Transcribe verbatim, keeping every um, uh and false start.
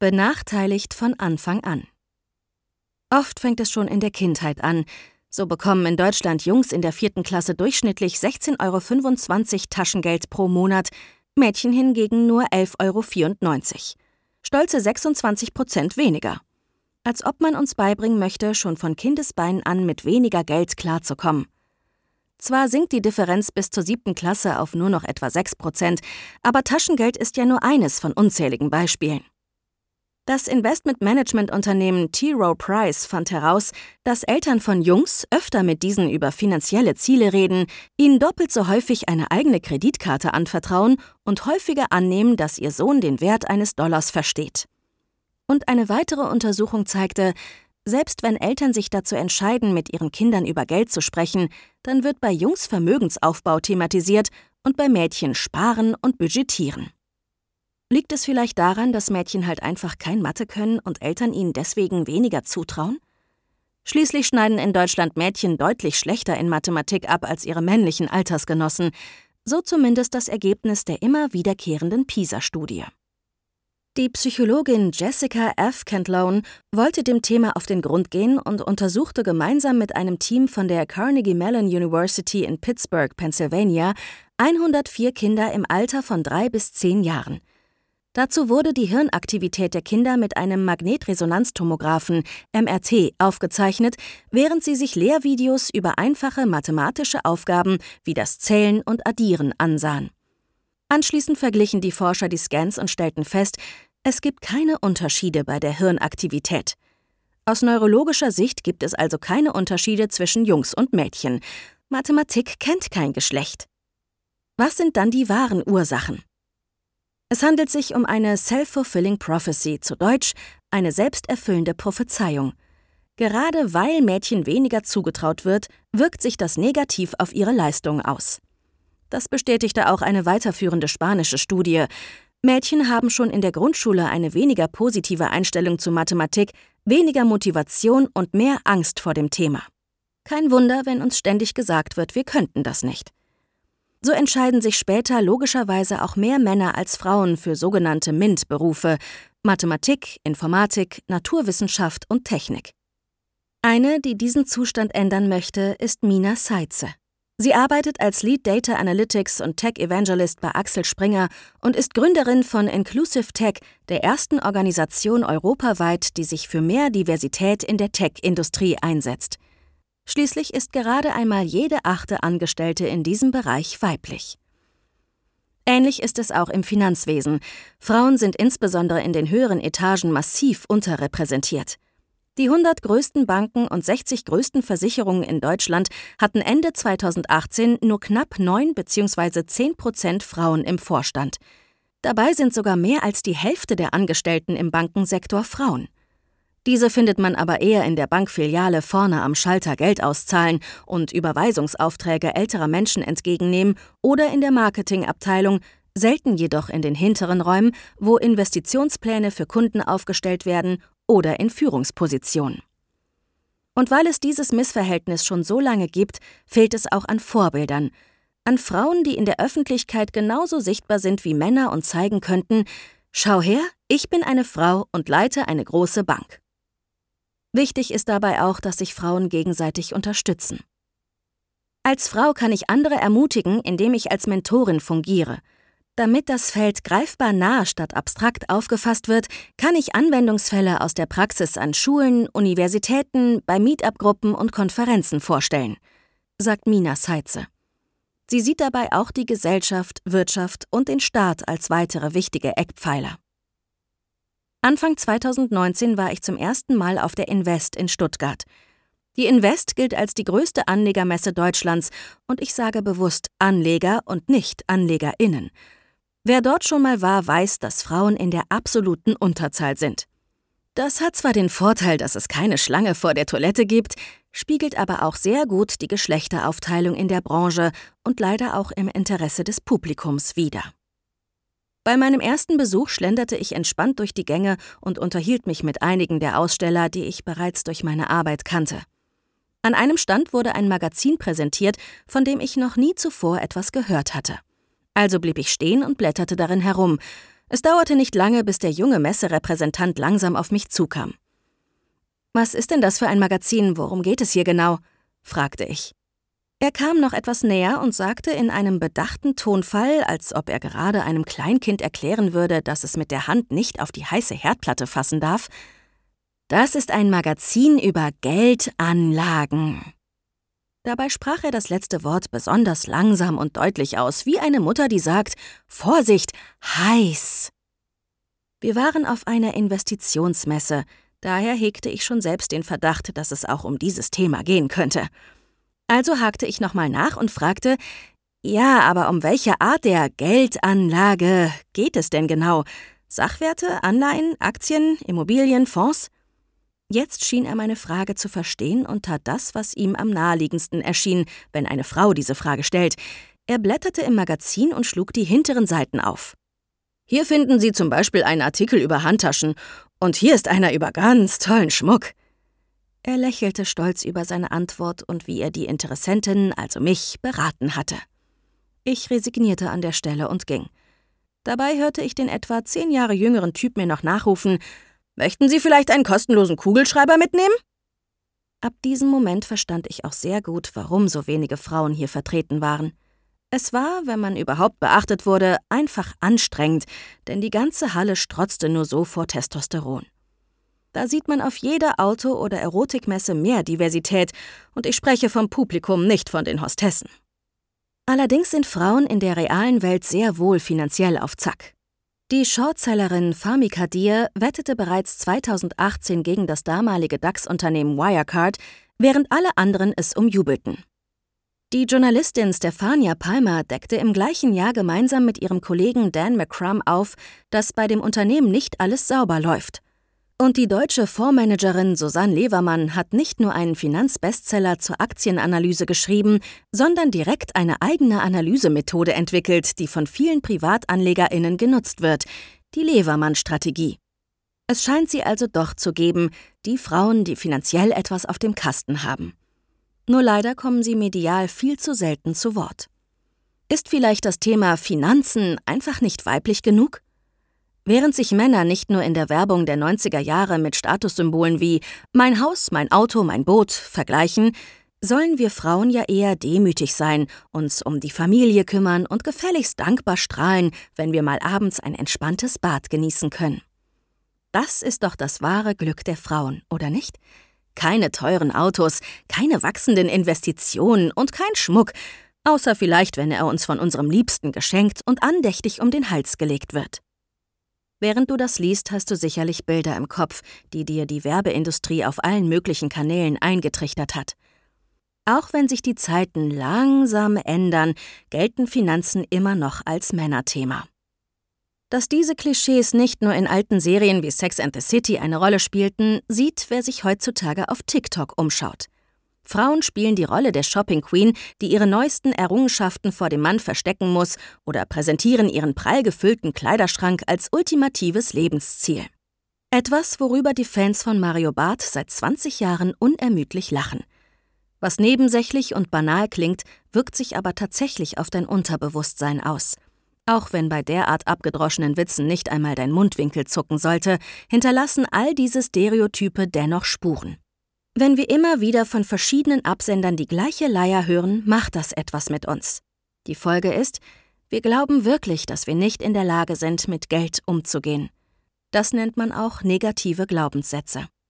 Benachteiligt von Anfang an. Oft fängt es schon in der Kindheit an. So bekommen in Deutschland Jungs in der vierten Klasse durchschnittlich sechzehn Euro fünfundzwanzig Taschengeld pro Monat, Mädchen hingegen nur elf Euro vierundneunzig. Stolze sechsundzwanzig Prozent weniger. Als ob man uns beibringen möchte, schon von Kindesbeinen an mit weniger Geld klarzukommen. Zwar sinkt die Differenz bis zur siebten Klasse auf nur noch etwa sechs Prozent, aber Taschengeld ist ja nur eines von unzähligen Beispielen. Das Investmentmanagementunternehmen T. Rowe Price fand heraus, dass Eltern von Jungs öfter mit diesen über finanzielle Ziele reden, ihnen doppelt so häufig eine eigene Kreditkarte anvertrauen und häufiger annehmen, dass ihr Sohn den Wert eines Dollars versteht. Und eine weitere Untersuchung zeigte, selbst wenn Eltern sich dazu entscheiden, mit ihren Kindern über Geld zu sprechen, dann wird bei Jungs Vermögensaufbau thematisiert und bei Mädchen Sparen und Budgetieren. Liegt es vielleicht daran, dass Mädchen halt einfach kein Mathe können und Eltern ihnen deswegen weniger zutrauen? Schließlich schneiden in Deutschland Mädchen deutlich schlechter in Mathematik ab als ihre männlichen Altersgenossen, so zumindest das Ergebnis der immer wiederkehrenden PISA-Studie. Die Psychologin Jessica F. Cantlown wollte dem Thema auf den Grund gehen und untersuchte gemeinsam mit einem Team von der Carnegie Mellon University in Pittsburgh, Pennsylvania, hundertvier Kinder im Alter von drei bis zehn Jahren. Dazu wurde die Hirnaktivität der Kinder mit einem Magnetresonanztomographen M R T aufgezeichnet, während sie sich Lehrvideos über einfache mathematische Aufgaben wie das Zählen und Addieren ansahen. Anschließend verglichen die Forscher die Scans und stellten fest, es gibt keine Unterschiede bei der Hirnaktivität. Aus neurologischer Sicht gibt es also keine Unterschiede zwischen Jungs und Mädchen. Mathematik kennt kein Geschlecht. Was sind dann die wahren Ursachen? Es handelt sich um eine self-fulfilling prophecy, zu Deutsch eine selbsterfüllende Prophezeiung. Gerade weil Mädchen weniger zugetraut wird, wirkt sich das negativ auf ihre Leistungen aus. Das bestätigte auch eine weiterführende spanische Studie. Mädchen haben schon in der Grundschule eine weniger positive Einstellung zu Mathematik, weniger Motivation und mehr Angst vor dem Thema. Kein Wunder, wenn uns ständig gesagt wird, wir könnten das nicht. So entscheiden sich später logischerweise auch mehr Männer als Frauen für sogenannte MINT-Berufe: Mathematik, Informatik, Naturwissenschaft und Technik. Eine, die diesen Zustand ändern möchte, ist Mina Seitze. Sie arbeitet als Lead Data Analytics und Tech Evangelist bei Axel Springer und ist Gründerin von Inclusive Tech, der ersten Organisation europaweit, die sich für mehr Diversität in der Tech-Industrie einsetzt. Schließlich ist gerade einmal jede achte Angestellte in diesem Bereich weiblich. Ähnlich ist es auch im Finanzwesen. Frauen sind insbesondere in den höheren Etagen massiv unterrepräsentiert. Die hundert größten Banken und sechzig größten Versicherungen in Deutschland hatten Ende zweitausendachtzehn nur knapp neun bzw. zehn Prozent Frauen im Vorstand. Dabei sind sogar mehr als die Hälfte der Angestellten im Bankensektor Frauen. Diese findet man aber eher in der Bankfiliale vorne am Schalter Geld auszahlen und Überweisungsaufträge älterer Menschen entgegennehmen oder in der Marketingabteilung, selten jedoch in den hinteren Räumen, wo Investitionspläne für Kunden aufgestellt werden oder in Führungspositionen. Und weil es dieses Missverhältnis schon so lange gibt, fehlt es auch an Vorbildern, an Frauen, die in der Öffentlichkeit genauso sichtbar sind wie Männer und zeigen könnten: Schau her, ich bin eine Frau und leite eine große Bank. Wichtig ist dabei auch, dass sich Frauen gegenseitig unterstützen. Als Frau kann ich andere ermutigen, indem ich als Mentorin fungiere. Damit das Feld greifbar nah statt abstrakt aufgefasst wird, kann ich Anwendungsfälle aus der Praxis an Schulen, Universitäten, bei Meetup-Gruppen und Konferenzen vorstellen, sagt Mina Seitze. Sie sieht dabei auch die Gesellschaft, Wirtschaft und den Staat als weitere wichtige Eckpfeiler. Anfang zweitausendneunzehn war ich zum ersten Mal auf der Invest in Stuttgart. Die Invest gilt als die größte Anlegermesse Deutschlands und ich sage bewusst Anleger und nicht AnlegerInnen. Wer dort schon mal war, weiß, dass Frauen in der absoluten Unterzahl sind. Das hat zwar den Vorteil, dass es keine Schlange vor der Toilette gibt, spiegelt aber auch sehr gut die Geschlechteraufteilung in der Branche und leider auch im Interesse des Publikums wider. Bei meinem ersten Besuch schlenderte ich entspannt durch die Gänge und unterhielt mich mit einigen der Aussteller, die ich bereits durch meine Arbeit kannte. An einem Stand wurde ein Magazin präsentiert, von dem ich noch nie zuvor etwas gehört hatte. Also blieb ich stehen und blätterte darin herum. Es dauerte nicht lange, bis der junge Messerepräsentant langsam auf mich zukam. »Was ist denn das für ein Magazin? Worum geht es hier genau?« fragte ich. Er kam noch etwas näher und sagte in einem bedachten Tonfall, als ob er gerade einem Kleinkind erklären würde, dass es mit der Hand nicht auf die heiße Herdplatte fassen darf: »Das ist ein Magazin über Geldanlagen.« Dabei sprach er das letzte Wort besonders langsam und deutlich aus, wie eine Mutter, die sagt: »Vorsicht, heiß!« Wir waren auf einer Investitionsmesse, daher hegte ich schon selbst den Verdacht, dass es auch um dieses Thema gehen könnte. Also hakte ich nochmal nach und fragte: »Ja, aber um welche Art der Geldanlage geht es denn genau? Sachwerte, Anleihen, Aktien, Immobilien, Fonds?« Jetzt schien er meine Frage zu verstehen und tat das, was ihm am naheliegendsten erschien, wenn eine Frau diese Frage stellt. Er blätterte im Magazin und schlug die hinteren Seiten auf. »Hier finden Sie zum Beispiel einen Artikel über Handtaschen und hier ist einer über ganz tollen Schmuck.« Er lächelte stolz über seine Antwort und wie er die Interessentin, also mich, beraten hatte. Ich resignierte an der Stelle und ging. Dabei hörte ich den etwa zehn Jahre jüngeren Typ mir noch nachrufen: »Möchten Sie vielleicht einen kostenlosen Kugelschreiber mitnehmen?« Ab diesem Moment verstand ich auch sehr gut, warum so wenige Frauen hier vertreten waren. Es war, wenn man überhaupt beachtet wurde, einfach anstrengend, denn die ganze Halle strotzte nur so vor Testosteron. Da sieht man auf jeder Auto- oder Erotikmesse mehr Diversität, und ich spreche vom Publikum, nicht von den Hostessen. Allerdings sind Frauen in der realen Welt sehr wohl finanziell auf Zack. Die Shortsellerin Fahmi Kadir wettete bereits zweitausendachtzehn gegen das damalige DAX-Unternehmen Wirecard, während alle anderen es umjubelten. Die Journalistin Stefania Palmer deckte im gleichen Jahr gemeinsam mit ihrem Kollegen Dan McCrum auf, dass bei dem Unternehmen nicht alles sauber läuft. Und die deutsche Fondsmanagerin Susanne Levermann hat nicht nur einen Finanzbestseller zur Aktienanalyse geschrieben, sondern direkt eine eigene Analysemethode entwickelt, die von vielen PrivatanlegerInnen genutzt wird, die Levermann-Strategie. Es scheint sie also doch zu geben, die Frauen, die finanziell etwas auf dem Kasten haben. Nur leider kommen sie medial viel zu selten zu Wort. Ist vielleicht das Thema Finanzen einfach nicht weiblich genug? Während sich Männer nicht nur in der Werbung der neunziger Jahre mit Statussymbolen wie »mein Haus, mein Auto, mein Boot« vergleichen, sollen wir Frauen ja eher demütig sein, uns um die Familie kümmern und gefälligst dankbar strahlen, wenn wir mal abends ein entspanntes Bad genießen können. Das ist doch das wahre Glück der Frauen, oder nicht? Keine teuren Autos, keine wachsenden Investitionen und kein Schmuck, außer vielleicht, wenn er uns von unserem Liebsten geschenkt und andächtig um den Hals gelegt wird. Während du das liest, hast du sicherlich Bilder im Kopf, die dir die Werbeindustrie auf allen möglichen Kanälen eingetrichtert hat. Auch wenn sich die Zeiten langsam ändern, gelten Finanzen immer noch als Männerthema. Dass diese Klischees nicht nur in alten Serien wie Sex and the City eine Rolle spielten, sieht, wer sich heutzutage auf TikTok umschaut. Frauen spielen die Rolle der Shopping Queen, die ihre neuesten Errungenschaften vor dem Mann verstecken muss, oder präsentieren ihren prall gefüllten Kleiderschrank als ultimatives Lebensziel. Etwas, worüber die Fans von Mario Barth seit zwanzig Jahren unermüdlich lachen. Was nebensächlich und banal klingt, wirkt sich aber tatsächlich auf dein Unterbewusstsein aus. Auch wenn bei derart abgedroschenen Witzen nicht einmal dein Mundwinkel zucken sollte, hinterlassen all diese Stereotype dennoch Spuren. Wenn wir immer wieder von verschiedenen Absendern die gleiche Leier hören, macht das etwas mit uns. Die Folge ist, wir glauben wirklich, dass wir nicht in der Lage sind, mit Geld umzugehen. Das nennt man auch negative Glaubenssätze.